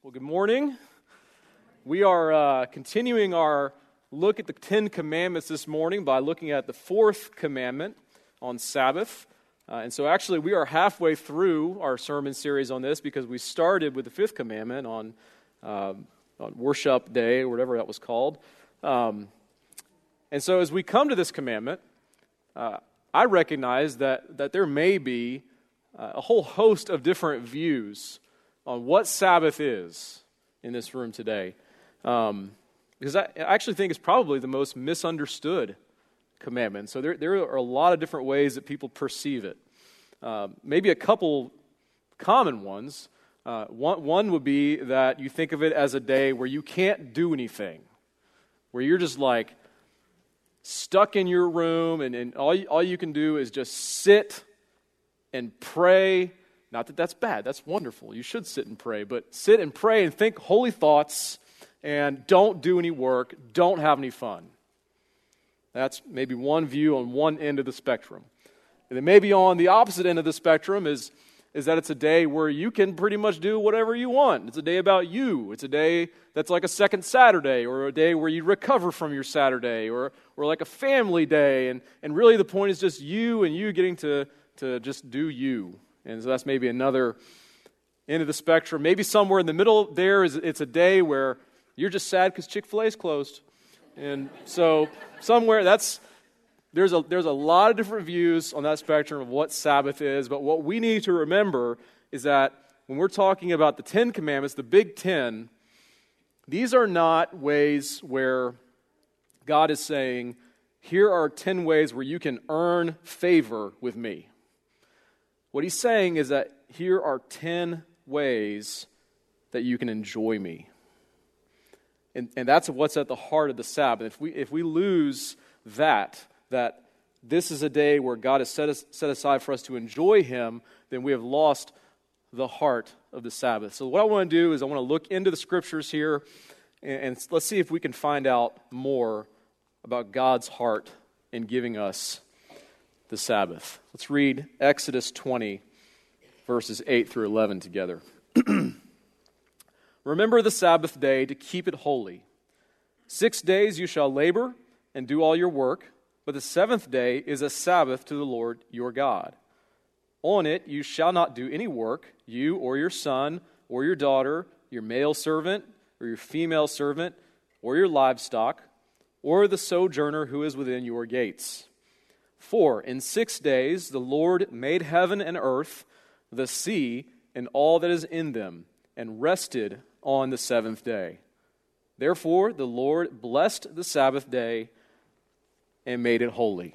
Well, good morning. We are continuing our look at the Ten Commandments this morning by looking at the fourth commandment on Sabbath. And so actually we are halfway through our sermon series on this because we started with the fifth commandment on Worship Day or whatever that was called. And so as we come to this commandment, I recognize that there may be a whole host of different views on what Sabbath is in this room today. Because I actually think it's probably the most misunderstood commandment. So there are a lot of different ways that people perceive it. Maybe a couple common ones. One would be that you think of it as a day where you can't do anything, where you're just like stuck in your room and all you can do is just sit and pray. Not that that's bad, that's wonderful. You should sit and pray, but sit and pray and think holy thoughts and don't do any work, don't have any fun. That's maybe one view on one end of the spectrum. And then maybe on the opposite end of the spectrum is that it's a day where you can pretty much do whatever you want. It's a day about you. It's a day that's like a second Saturday, or a day where you recover from your Saturday, or like a family day. And really the point is just you and you getting to just do you. And so that's maybe another end of the spectrum. Maybe somewhere in the middle there it's a day where you're just sad because Chick-fil-A is closed. And so somewhere there's a lot of different views on that spectrum of what Sabbath is. But what we need to remember is that when we're talking about the Ten Commandments, the Big Ten, these are not ways where God is saying, here are 10 ways where you can earn favor with me. What he's saying is that here are 10 ways that you can enjoy me. And that's what's at the heart of the Sabbath. If we lose that this is a day where God has set aside for us to enjoy him, then we have lost the heart of the Sabbath. So what I want to do is I want to look into the scriptures here, and let's see if we can find out more about God's heart in giving us the Sabbath. Let's read Exodus 20, verses 8 through 11 together. Remember the Sabbath day to keep it holy. 6 days you shall labor and do all your work, but the seventh day is a Sabbath to the Lord your God. On it you shall not do any work, you or your son or your daughter, your male servant or your female servant, or your livestock, or the sojourner who is within your gates. For in 6 days the Lord made heaven and earth, the sea, and all that is in them, and rested on the seventh day. Therefore the Lord blessed the Sabbath day and made it holy.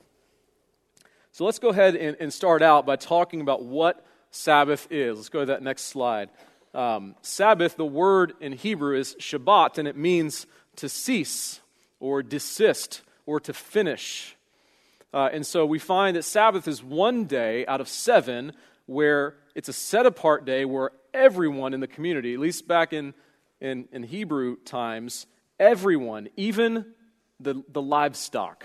So let's go ahead and start out by talking about what Sabbath is. Let's go to that next slide. Sabbath, the word in Hebrew is Shabbat, and it means to cease or desist or to finish. And so we find that Sabbath is one day out of 7 where it's a set-apart day where everyone in the community, at least back in Hebrew times, everyone, even the livestock,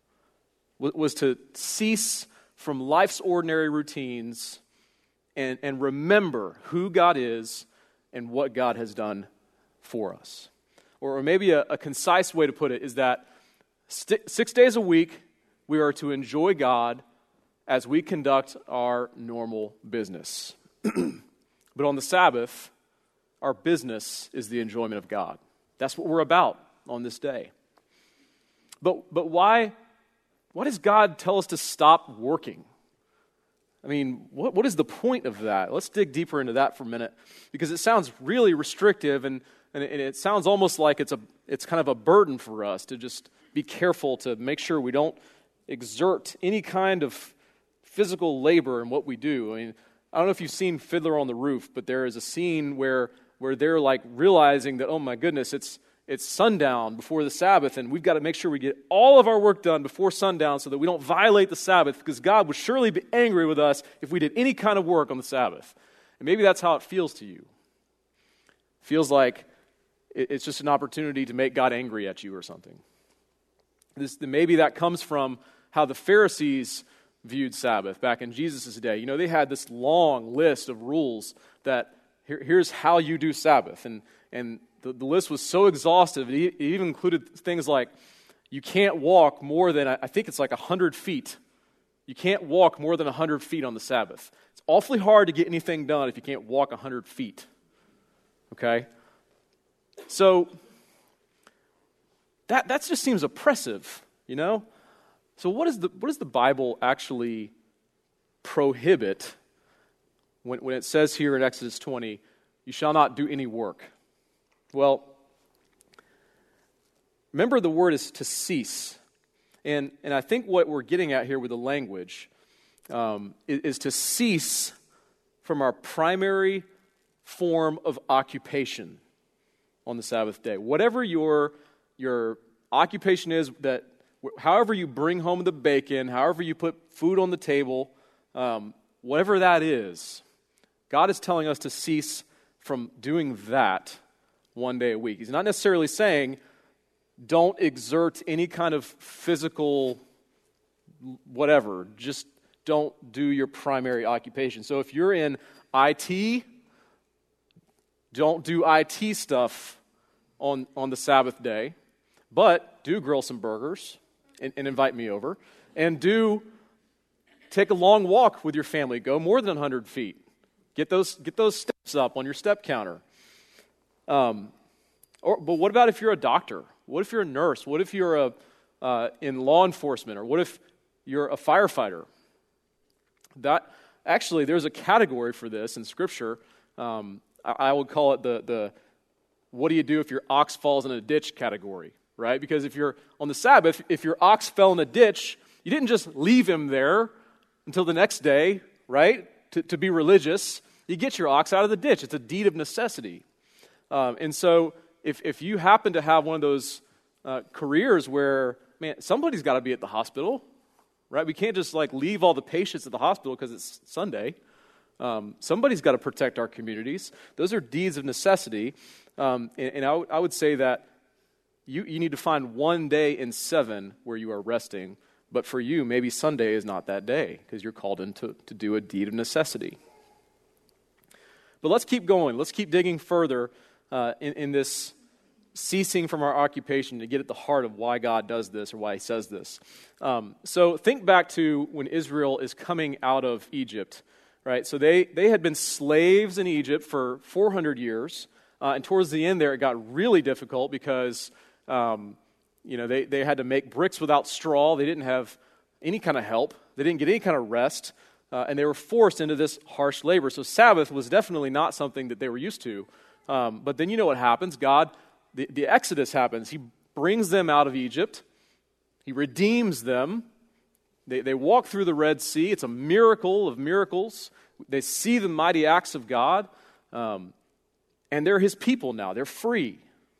was to cease from life's ordinary routines and remember who God is and what God has done for us. Or maybe a concise way to put it is that 6 days a week, we are to enjoy God as we conduct our normal business. But on the Sabbath, our business is the enjoyment of God. That's what we're about on this day. But why does God tell us to stop working? I mean, what is the point of that? Let's dig deeper into that for a minute, because it sounds really restrictive, and it sounds almost like it's kind of a burden for us to just be careful to make sure we don't exert any kind of physical labor in what we do. I mean, I don't know if you've seen Fiddler on the Roof, but there is a scene where they're like realizing that, oh my goodness, it's sundown before the Sabbath, and we've got to make sure we get all of our work done before sundown so that we don't violate the Sabbath, because God would surely be angry with us if we did any kind of work on the Sabbath. And maybe that's how it feels to you. It feels like it's just an opportunity to make God angry at you or something. Maybe that comes from how the Pharisees viewed Sabbath back in Jesus' day. You know, they had this long list of rules that here's how you do Sabbath. And the list was so exhaustive, it even included things like you can't walk more than, I think it's like 100 feet. You can't walk more than 100 feet on the Sabbath. It's awfully hard to get anything done if you can't walk 100 feet. Okay? So, that just seems oppressive, you know? So what does the Bible actually prohibit when it says here in Exodus 20, you shall not do any work? Well, remember the word is to cease. And I think what we're getting at here with the language is to cease from our primary form of occupation on the Sabbath day. Whatever your occupation is, that however you bring home the bacon, however you put food on the table, whatever that is, God is telling us to cease from doing that one day a week. He's not necessarily saying don't exert any kind of physical whatever. Just don't do your primary occupation. So if you're in IT, don't do IT stuff on the Sabbath day, but do grill some burgers and invite me over, and do take a long walk with your family. Go more than 100 feet. Get those steps up on your step counter. But what about if you're a doctor? What if you're a nurse? What if you're in law enforcement? Or what if you're a firefighter? Actually, there's a category for this in Scripture. I would call it the what do you do if your ox falls in a ditch category, right? Because if you're on the Sabbath, if your ox fell in a ditch, you didn't just leave him there until the next day, right, to be religious. You get your ox out of the ditch. It's a deed of necessity. And so if you happen to have one of those careers where, man, somebody's got to be at the hospital, right? We can't just leave all the patients at the hospital because it's Sunday. Somebody's got to protect our communities. Those are deeds of necessity. And I would say that you need to find one day in 7 where you are resting. But for you, maybe Sunday is not that day because you're called in to do a deed of necessity. But let's keep going. Let's keep digging further in this ceasing from our occupation to get at the heart of why God does this or why he says this. So think back to when Israel is coming out of Egypt, right? So they had been slaves in Egypt for 400 years, and towards the end there it got really difficult because they had to make bricks without straw. They didn't have any kind of help. They didn't get any kind of rest, and they were forced into this harsh labor. So Sabbath was definitely not something that they were used to. But then you know what happens. God, the Exodus happens. He brings them out of Egypt. He redeems them. They walk through the Red Sea. It's a miracle of miracles. They see the mighty acts of God. And they're his people now. They're free.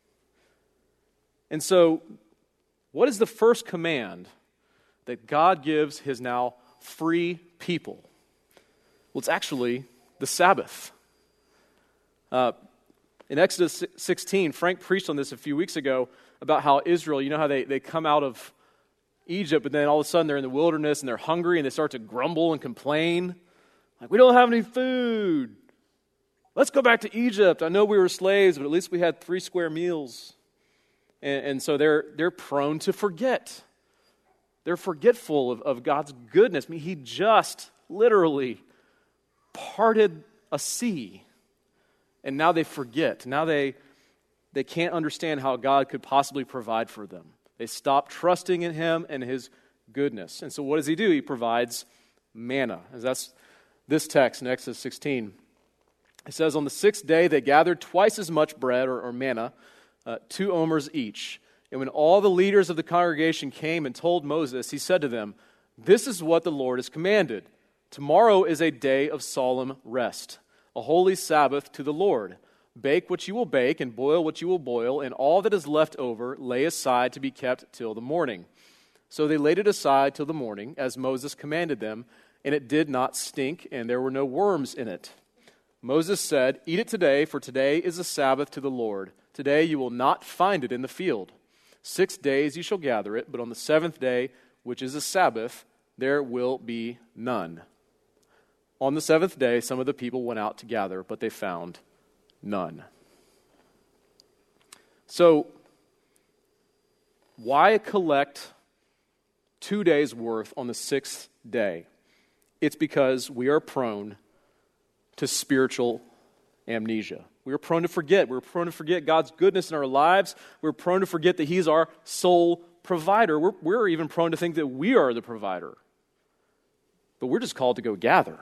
And so, what is the first command that God gives his now free people? Well, it's actually the Sabbath. In Exodus 16, Frank preached on this a few weeks ago about how Israel, you know how they come out of Egypt, but then all of a sudden they're in the wilderness and they're hungry and they start to grumble and complain. Like, we don't have any food. Let's go back to Egypt. I know we were slaves, but at least we had 3 square meals. And so they're prone to forget. They're forgetful of God's goodness. I mean, he just literally parted a sea. And now they forget. Now they can't understand how God could possibly provide for them. They stop trusting in him and his goodness. And so what does he do? He provides manna. As that's this text in Exodus 16. It says, on the 6th day they gathered twice as much bread, or manna, 2 omers each. And when all the leaders of the congregation came and told Moses, he said to them, this is what the Lord has commanded. Tomorrow is a day of solemn rest, a holy Sabbath to the Lord. Bake what you will bake and boil what you will boil, and all that is left over lay aside to be kept till the morning. So they laid it aside till the morning, as Moses commanded them, and it did not stink, and there were no worms in it. Moses said, eat it today, for today is a Sabbath to the Lord. Today you will not find it in the field. 6 days you shall gather it, but on the 7th day, which is a Sabbath, there will be none. On the 7th day, some of the people went out to gather, but they found none. So, why collect 2 days' worth on the sixth day? It's because we are prone to spiritual amnesia. We are prone to forget. We're prone to forget God's goodness in our lives. We're prone to forget that He's our sole provider. We're even prone to think that we are the provider. But we're just called to go gather.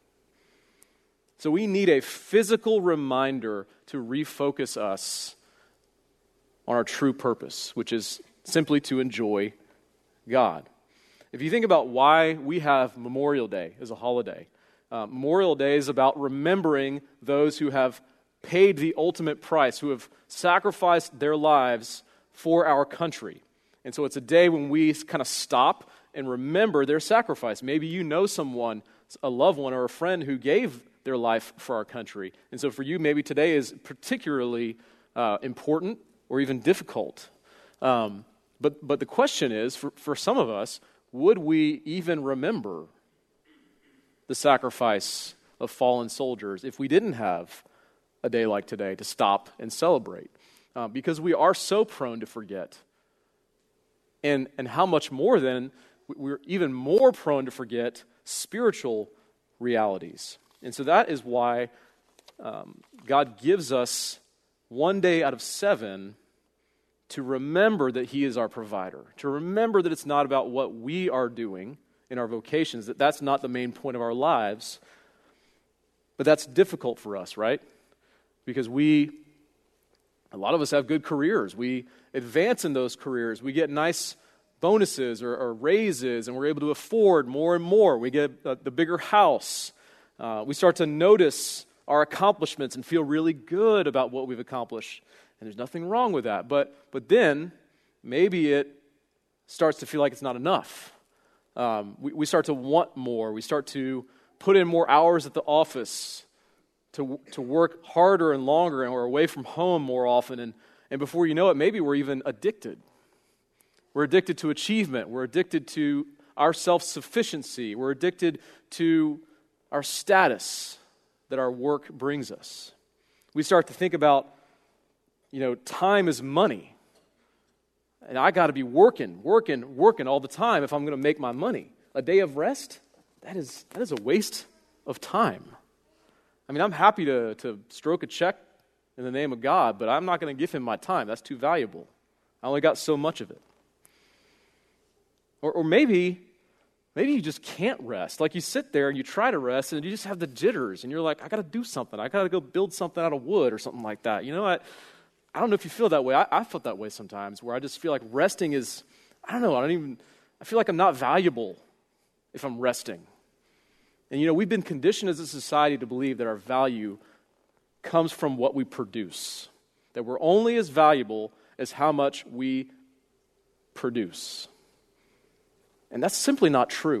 So we need a physical reminder to refocus us on our true purpose, which is simply to enjoy God. If you think about why we have Memorial Day as a holiday, Memorial Day is about remembering those who have paid the ultimate price, who have sacrificed their lives for our country. And so it's a day when we kind of stop and remember their sacrifice. Maybe you know someone, a loved one or a friend who gave their life for our country. And so for you, maybe today is particularly important or even difficult. But the question is, for some of us, would we even remember the sacrifice of fallen soldiers if we didn't have a day like today to stop and celebrate? Because we are so prone to forget. And how much more then, we're even more prone to forget spiritual realities. And so that is why God gives us 1 day out of 7 to remember that He is our provider, to remember that it's not about what we are doing in our vocations, that that's not the main point of our lives. But that's difficult for us, right? Because a lot of us have good careers. We advance in those careers. We get nice bonuses or raises, and we're able to afford more and more. We get the bigger house. We start to notice our accomplishments and feel really good about what we've accomplished. And there's nothing wrong with that. But then maybe it starts to feel like it's not enough. We start to want more. We start to put in more hours at the office, to work harder and longer, and we're away from home more often. And before you know it, maybe we're even addicted. We're addicted to achievement. We're addicted to our self-sufficiency. We're addicted to our status that our work brings us. We start to think about, time is money. And I got to be working all the time if I'm going to make my money. A day of rest, that is a waste of time. I mean, I'm happy to stroke a check in the name of God, but I'm not going to give Him my time. That's too valuable. I only got so much of it. Or maybe you just can't rest. Like you sit there and you try to rest and you just have the jitters and you're like, I got to do something. I got to go build something out of wood or something like that. I don't know if you feel that way. I felt that way sometimes, where I just feel like resting is, I feel like I'm not valuable if I'm resting. And we've been conditioned as a society to believe that our value comes from what we produce, that we're only as valuable as how much we produce. And that's simply not true.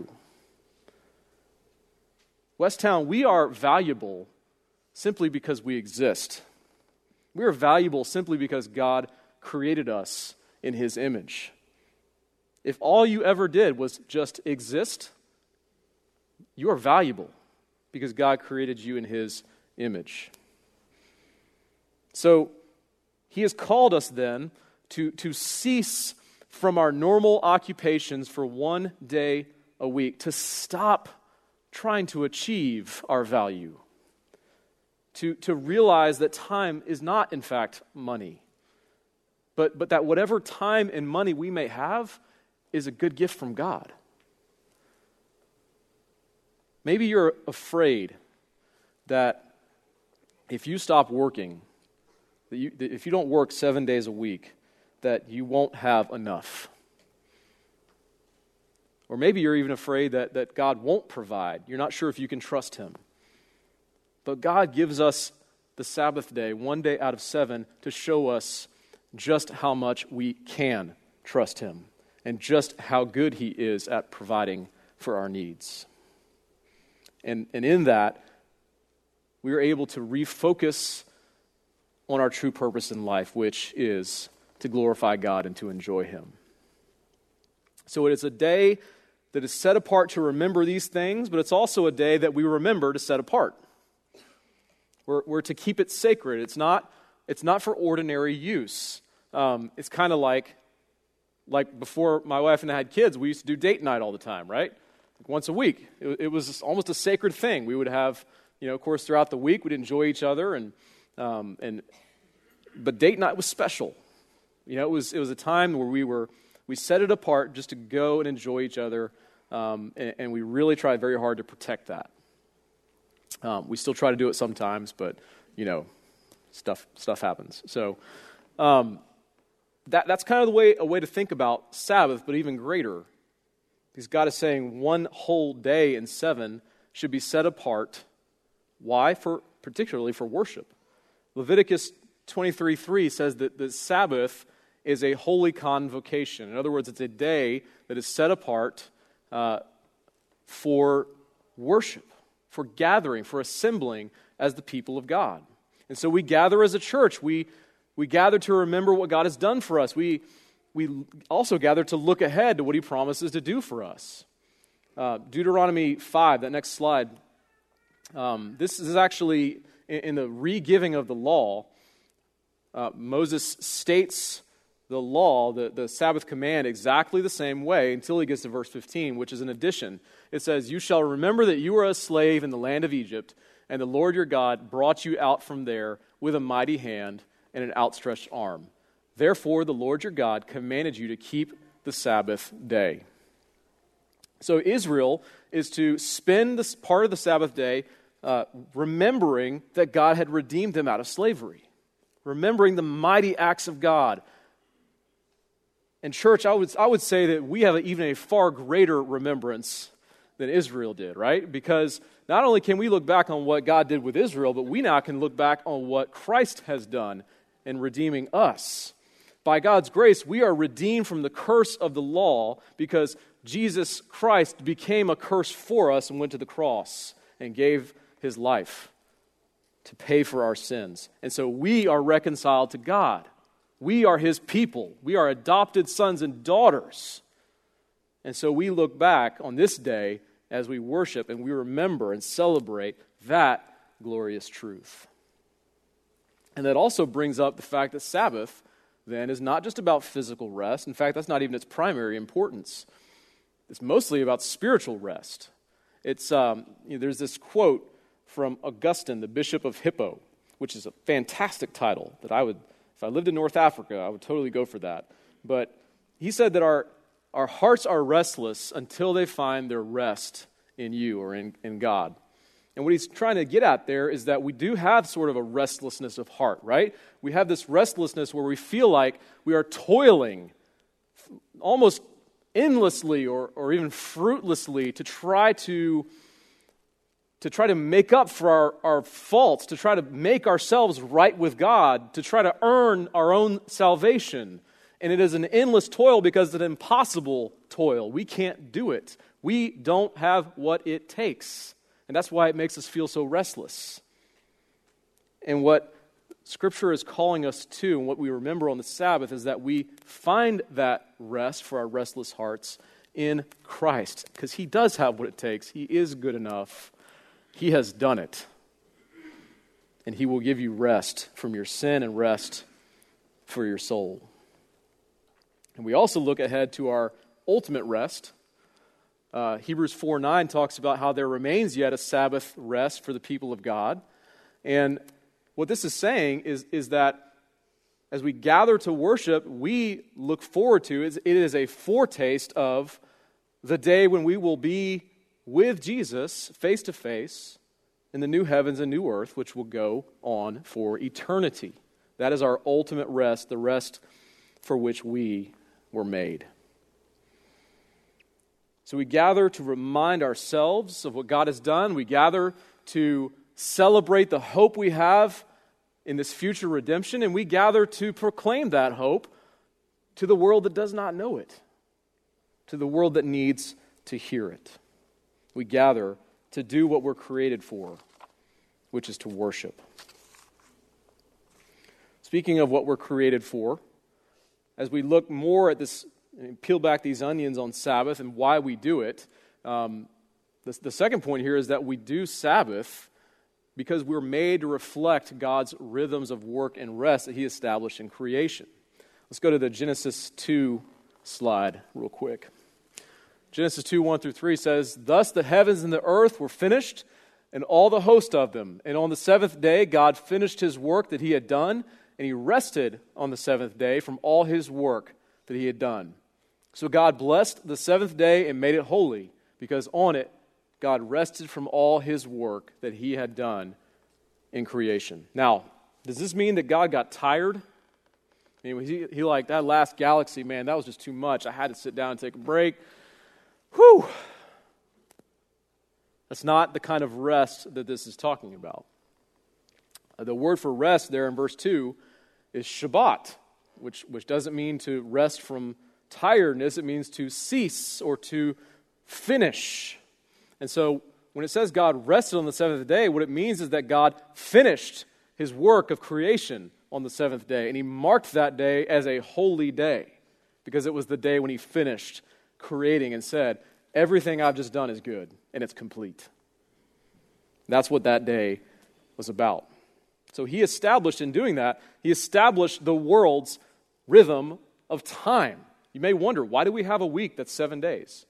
Westtown, we are valuable simply because we exist. We are valuable simply because God created us in His image. If all you ever did was just exist, you are valuable because God created you in His image. So He has called us then to cease from our normal occupations for 1 day a week, to stop trying to achieve our value, to realize that time is not, in fact, money, but that whatever time and money we may have is a good gift from God. Maybe you're afraid that if you stop working, that if you don't work 7 days a week, that you won't have enough. Or maybe you're even afraid that God won't provide. You're not sure if you can trust Him. But God gives us the Sabbath day, 1 day out of 7, to show us just how much we can trust Him and just how good He is at providing for our needs. And in that, we are able to refocus on our true purpose in life, which is to glorify God and to enjoy Him. So it is a day that is set apart to remember these things, but it's also a day that we remember to set apart. We're to keep it sacred. It's not for ordinary use. It's kind of like before my wife and I had kids, we used to do date night all the time, right? Like once a week. It was almost a sacred thing. We would have, of course, throughout the week, we'd enjoy each other, but date night was special. It was a time where we set it apart just to go and enjoy each other, and we really tried very hard to protect that. We still try to do it sometimes, but stuff happens. So that's kind of a way to think about Sabbath, but even greater, because God is saying one whole day in 7 should be set apart. Why? Particularly for worship. Leviticus 23:3 says that the Sabbath is a holy convocation. In other words, it's a day that is set apart for worship, for gathering, for assembling as the people of God. And so we gather as a church. We gather to remember what God has done for us. We also gather to look ahead to what He promises to do for us. Deuteronomy 5, that next slide. This is actually in the re-giving of the law. Moses states the law, the Sabbath command, exactly the same way until he gets to verse 15, which is an addition. It says, "You shall remember that you were a slave in the land of Egypt, and the Lord your God brought you out from there with a mighty hand and an outstretched arm. Therefore, the Lord your God commanded you to keep the Sabbath day." So Israel is to spend this part of the Sabbath day remembering that God had redeemed them out of slavery, remembering the mighty acts of God. And church, I would say that we have even a far greater remembrance than Israel did, right? Because not only can we look back on what God did with Israel, but we now can look back on what Christ has done in redeeming us. By God's grace, we are redeemed from the curse of the law because Jesus Christ became a curse for us and went to the cross and gave His life to pay for our sins. And so we are reconciled to God. We are His people. We are adopted sons and daughters. And so we look back on this day as we worship and we remember and celebrate that glorious truth. And that also brings up the fact that Sabbath, then, is not just about physical rest. In fact, that's not even its primary importance. It's mostly about spiritual rest. It's there's this quote from Augustine, the Bishop of Hippo, which is a fantastic title that if I lived in North Africa, I would totally go for that. But he said that our hearts are restless until they find their rest in you or in God. And what he's trying to get at there is that we do have sort of a restlessness of heart, right? We have this restlessness where we feel like we are toiling almost endlessly or even fruitlessly to try to make up for our faults, to try to make ourselves right with God, to try to earn our own salvation. And it is an endless toil because it's an impossible toil. We can't do it. We don't have what it takes. And that's why it makes us feel so restless. And what Scripture is calling us to, and what we remember on the Sabbath, is that we find that rest for our restless hearts in Christ. Because He does have what it takes. He is good enough. He has done it. And He will give you rest from your sin and rest for your soul. And we also look ahead to our ultimate rest. Hebrews 4:9 talks about how there remains yet a Sabbath rest for the people of God. And what this is saying is that as we gather to worship, we look forward to, it is a foretaste of the day when we will be with Jesus face to face in the new heavens and new earth, which will go on for eternity. That is our ultimate rest, the rest for which we were made. So we gather to remind ourselves of what God has done. We gather to celebrate the hope we have in this future redemption, and we gather to proclaim that hope to the world that does not know it, to the world that needs to hear it. We gather to do what we're created for, which is to worship. Speaking of what we're created for, as we look more at this, peel back these onions on Sabbath and why we do it, the second point here is that we do Sabbath because we're made to reflect God's rhythms of work and rest that he established in creation. Let's go to the Genesis 2 slide real quick. Genesis 2, 1 through 3 says, "Thus the heavens and the earth were finished, and all the host of them. And on the seventh day God finished his work that he had done, and he rested on the seventh day from all his work that he had done. So God blessed the seventh day and made it holy, because on it God rested from all his work that he had done in creation." Now, does this mean that God got tired? I mean, he like, that last galaxy, man, that was just too much. I had to sit down and take a break. Whew! That's not the kind of rest that this is talking about. The word for rest there in verse 2 is Shabbat, which doesn't mean to rest from tiredness. It means to cease or to finish. And so when it says God rested on the seventh day, what it means is that God finished his work of creation on the seventh day, and he marked that day as a holy day because it was the day when he finished creating and said, everything I've just done is good and it's complete. That's what that day was about. So he established in doing that, he established the world's rhythm of time. You may wonder, why do we have a week that's 7 days?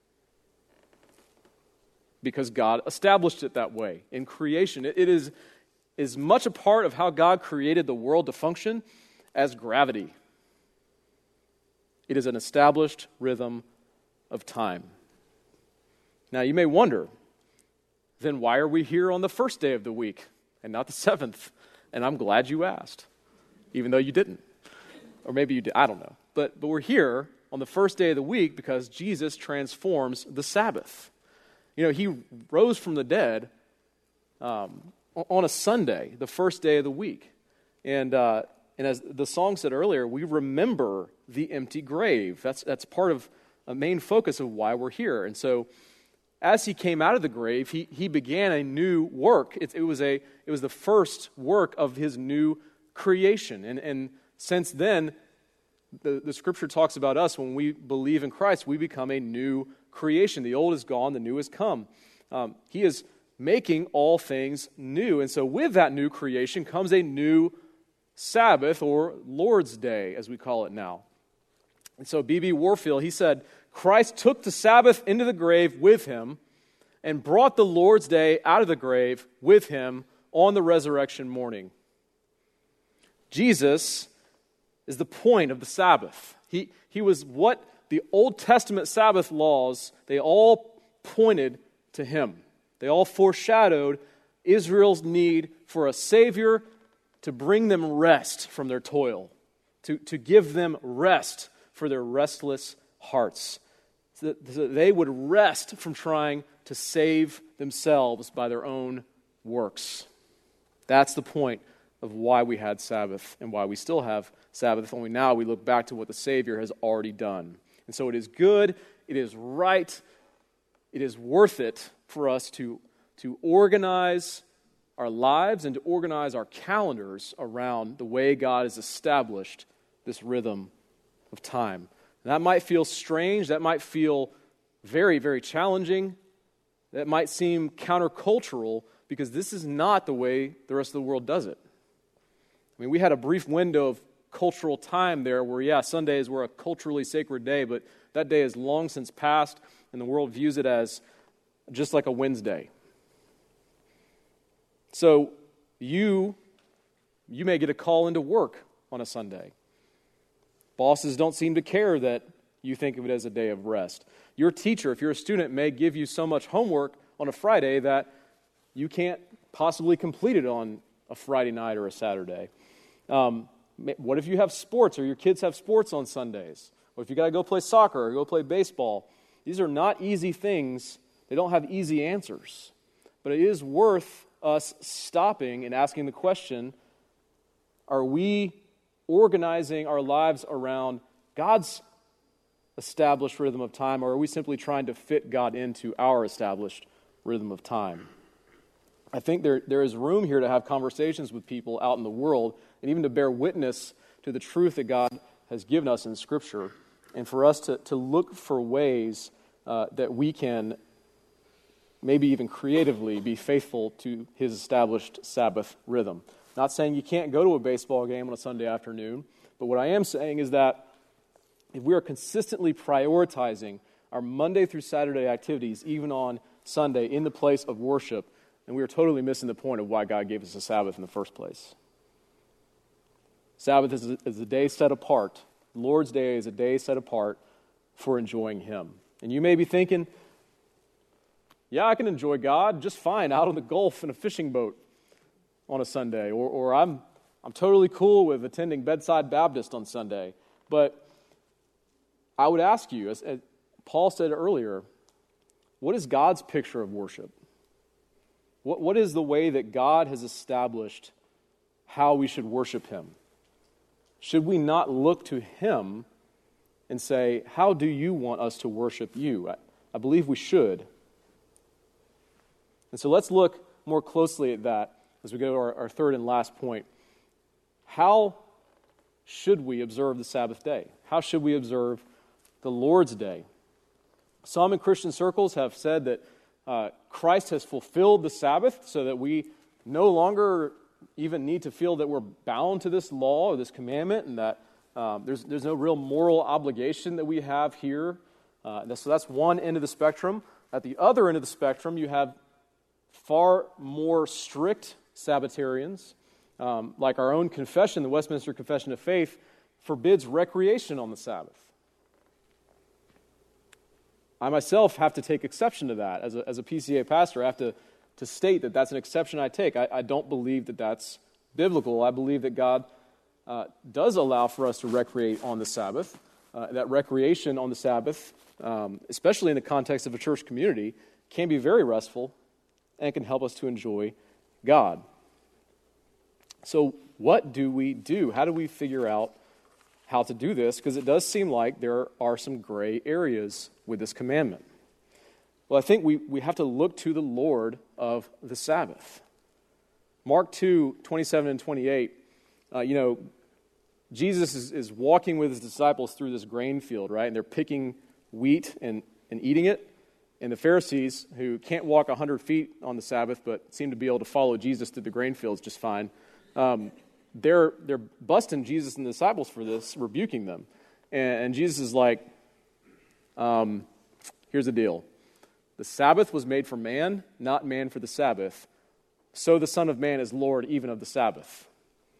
Because God established it that way in creation. It is as much a part of how God created the world to function as gravity. It is an established rhythm of time. Now you may wonder, then why are we here on the first day of the week and not the seventh? And I'm glad you asked, even though you didn't. Or maybe you did, I don't know. But we're here on the first day of the week because Jesus transforms the Sabbath. You know, he rose from the dead on a Sunday, the first day of the week. And as the song said earlier, we remember the empty grave. That's part of a main focus of why we're here. And so as he came out of the grave, he began a new work. It was the first work of his new creation. And since then, the scripture talks about us, when we believe in Christ, we become a new creation. The old is gone, the new has come. He is making all things new. And so with that new creation comes a new Sabbath, or Lord's Day, as we call it now. And so B.B. Warfield, he said, Christ took the Sabbath into the grave with him and brought the Lord's Day out of the grave with him on the resurrection morning. Jesus is the point of the Sabbath. He was what the Old Testament Sabbath laws, they all pointed to him. They all foreshadowed Israel's need for a Savior to bring them rest from their toil, to give them rest for their restless hearts, so that they would rest from trying to save themselves by their own works. That's the point of why we had Sabbath and why we still have Sabbath, only now we look back to what the Savior has already done. And so it is good, it is right, it is worth it for us to organize our lives and to organize our calendars around the way God has established this rhythm of time. And that might feel strange, that might feel very, very challenging, that might seem countercultural, because this is not the way the rest of the world does it. I mean, we had a brief window of cultural time there where, Sundays were a culturally sacred day, but that day is long since passed, and the world views it as just like a Wednesday. So you may get a call into work on a Sunday. Bosses don't seem to care that you think of it as a day of rest. Your teacher, if you're a student, may give you so much homework on a Friday that you can't possibly complete it on a Friday night or a Saturday. What if you have sports, or your kids have sports on Sundays? Or if you got to go play soccer or go play baseball? These are not easy things. They don't have easy answers. But it is worth us stopping and asking the question, are we organizing our lives around God's established rhythm of time, or are we simply trying to fit God into our established rhythm of time? I think there is room here to have conversations with people out in the world, and even to bear witness to the truth that God has given us in Scripture, and for us to look for ways that we can maybe even creatively, be faithful to his established Sabbath rhythm. Not saying you can't go to a baseball game on a Sunday afternoon, but what I am saying is that if we are consistently prioritizing our Monday through Saturday activities, even on Sunday, in the place of worship, then we are totally missing the point of why God gave us a Sabbath in the first place. Sabbath is a day set apart. Lord's Day is a day set apart for enjoying Him. And you may be thinking, yeah, I can enjoy God just fine out on the Gulf in a fishing boat on a Sunday, or I'm totally cool with attending Bedside Baptist on Sunday. But I would ask you, as Paul said earlier, what is God's picture of worship? What is the way that God has established how we should worship Him? Should we not look to Him and say, how do you want us to worship you? I believe we should. And so let's look more closely at that as we go to our third and last point. How should we observe the Sabbath day? How should we observe the Lord's Day? Some in Christian circles have said that Christ has fulfilled the Sabbath so that we no longer even need to feel that we're bound to this law or this commandment, and that there's no real moral obligation that we have here. So that's one end of the spectrum. At the other end of the spectrum, you have far more strict Sabbatarians, like our own confession, the Westminster Confession of Faith, forbids recreation on the Sabbath. I myself have to take exception to that. As a PCA pastor, I have to state that that's an exception I take. I don't believe that that's biblical. I believe that God does allow for us to recreate on the Sabbath. That recreation on the Sabbath, especially in the context of a church community, can be very restful and can help us to enjoy God. So what do we do? How do we figure out how to do this? Because it does seem like there are some gray areas with this commandment. Well, I think we have to look to the Lord of the Sabbath. Mark 2:27 and 28, Jesus is walking with his disciples through this grain field, right? And they're picking wheat and eating it. And the Pharisees, who can't walk 100 feet on the Sabbath but seem to be able to follow Jesus through the grain fields just fine, they're busting Jesus and the disciples for this, rebuking them. And Jesus is like, here's the deal. The Sabbath was made for man, not man for the Sabbath. So the Son of Man is Lord even of the Sabbath.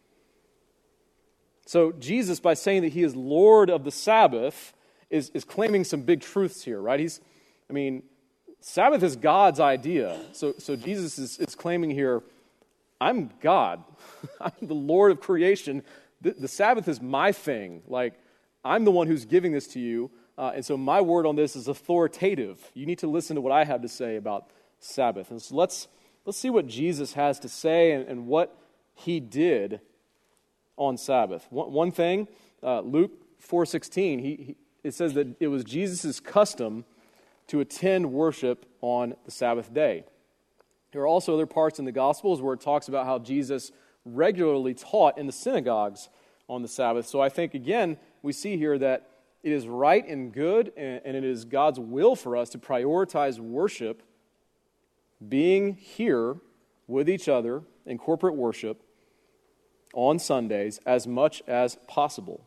So Jesus, by saying that he is Lord of the Sabbath, is claiming some big truths here, right? Sabbath is God's idea. So Jesus is claiming here, I'm God. I'm the Lord of creation. The Sabbath is my thing. Like, I'm the one who's giving this to you. And so my word on this is authoritative. You need to listen to what I have to say about Sabbath. And so let's see what Jesus has to say and what he did on Sabbath. One thing, Luke 4:16, it says that it was Jesus' custom to attend worship on the Sabbath day. There are also other parts in the Gospels where it talks about how Jesus regularly taught in the synagogues on the Sabbath. So I think, again, we see here that it is right and good, and it is God's will for us to prioritize worship, being here with each other in corporate worship on Sundays as much as possible.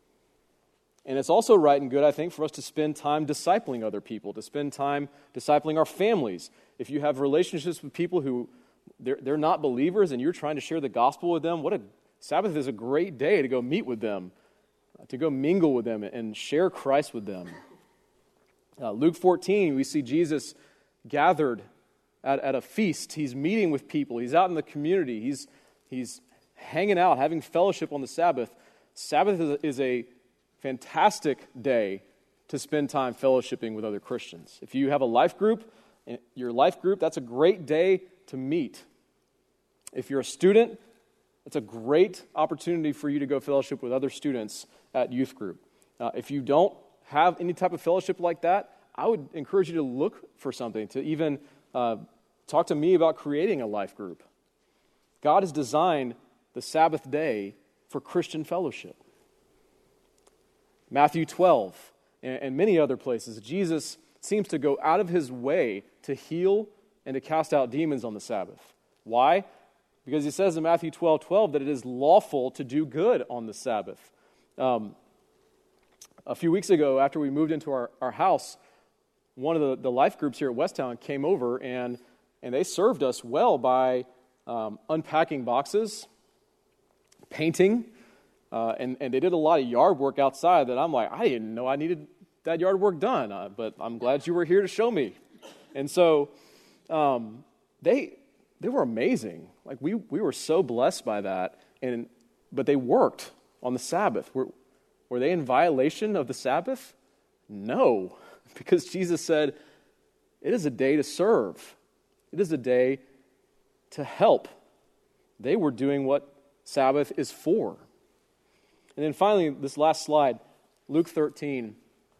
And it's also right and good, I think, for us to spend time discipling other people, to spend time discipling our families. If you have relationships with people who they're not believers and you're trying to share the gospel with them, Sabbath is a great day to go meet with them, to go mingle with them and share Christ with them. Luke 14, we see Jesus gathered at a feast. He's meeting with people. He's out in the community. He's hanging out, having fellowship on the Sabbath. Sabbath is a fantastic day to spend time fellowshipping with other Christians. If you have a life group, that's a great day to meet. If you're a student, it's a great opportunity for you to go fellowship with other students at youth group. If you don't have any type of fellowship like that, I would encourage you to look for something, to even talk to me about creating a life group. God has designed the Sabbath day for Christian fellowship. Matthew 12 and many other places, Jesus seems to go out of his way to heal and to cast out demons on the Sabbath. Why? Because he says in Matthew 12:12 that it is lawful to do good on the Sabbath. A few weeks ago, after we moved into our house, one of the life groups here at Westtown came over, and they served us well by unpacking boxes, painting, and they did a lot of yard work outside that I'm like, I didn't know I needed that yard work done, but I'm glad you were here to show me. And so they were amazing. Like we were so blessed by that, but they worked on the Sabbath. Were they in violation of the Sabbath? No, because Jesus said, it is a day to serve. It is a day to help. They were doing what Sabbath is for. And then finally, this last slide, Luke 13.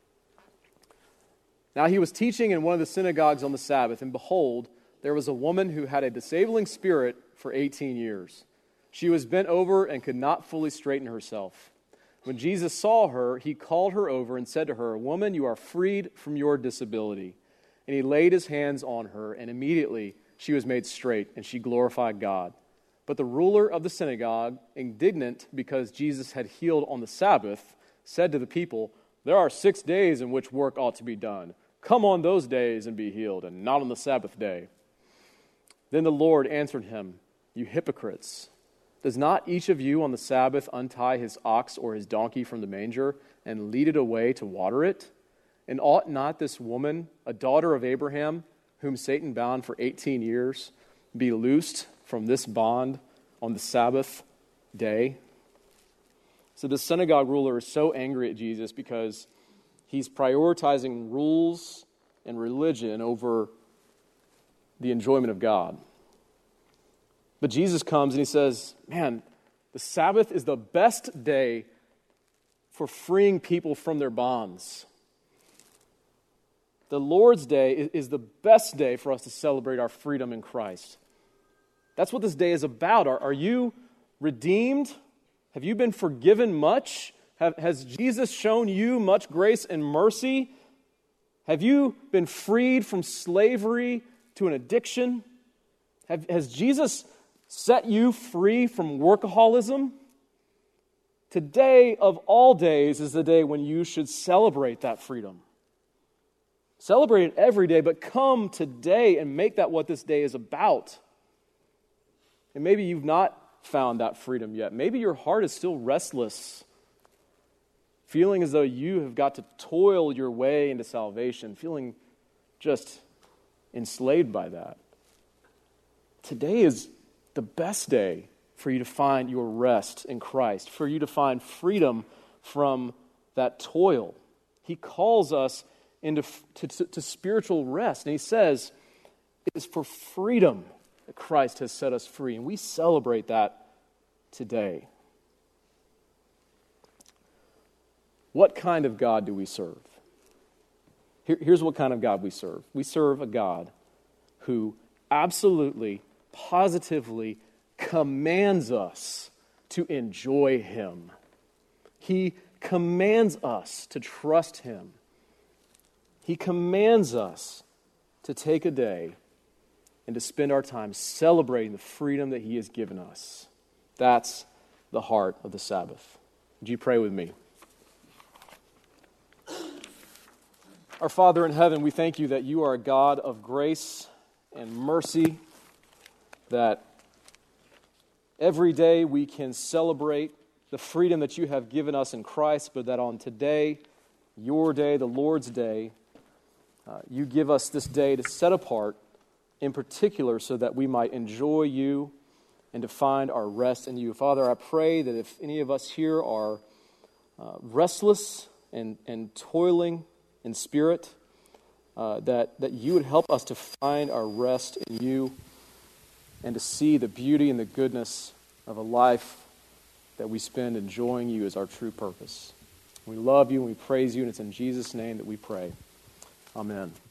Now he was teaching in one of the synagogues on the Sabbath, and behold, there was a woman who had a disabling spirit for 18 years. She was bent over and could not fully straighten herself. When Jesus saw her, he called her over and said to her, "Woman, you are freed from your disability." And he laid his hands on her, and immediately she was made straight, and she glorified God. But the ruler of the synagogue, indignant because Jesus had healed on the Sabbath, said to the people, "There are 6 days in which work ought to be done. Come on those days and be healed, and not on the Sabbath day." Then the Lord answered him, "You hypocrites! Does not each of you on the Sabbath untie his ox or his donkey from the manger and lead it away to water it? And ought not this woman, a daughter of Abraham, whom Satan bound for 18 years, be loosed from this bond on the Sabbath day?" So the synagogue ruler is so angry at Jesus because he's prioritizing rules and religion over the enjoyment of God. But Jesus comes and he says, man, the Sabbath is the best day for freeing people from their bonds. The Lord's Day is the best day for us to celebrate our freedom in Christ. That's what this day is about. Are you redeemed? Have you been forgiven much? Has Jesus shown you much grace and mercy? Have you been freed from slavery to an addiction? Has Jesus set you free from workaholism? Today of all days is the day when you should celebrate that freedom. Celebrate it every day, but come today and make that what this day is about. And maybe you've not found that freedom yet. Maybe your heart is still restless, feeling as though you have got to toil your way into salvation, feeling just enslaved by that. Today is the best day for you to find your rest in Christ, for you to find freedom from that toil. He calls us to spiritual rest, and he says it is for freedom that Christ has set us free, and we celebrate that today. What kind of God do we serve? Here's what kind of God we serve. We serve a God who absolutely, positively commands us to enjoy Him. He commands us to trust Him. He commands us to take a day and to spend our time celebrating the freedom that He has given us. That's the heart of the Sabbath. Would you pray with me? Our Father in heaven, we thank you that you are a God of grace and mercy, that every day we can celebrate the freedom that you have given us in Christ, but that on today, your day, the Lord's day, you give us this day to set apart in particular so that we might enjoy you and to find our rest in you. Father, I pray that if any of us here are restless and toiling in spirit, that you would help us to find our rest in you and to see the beauty and the goodness of a life that we spend enjoying you as our true purpose. We love you and we praise you, and it's in Jesus' name that we pray. Amen.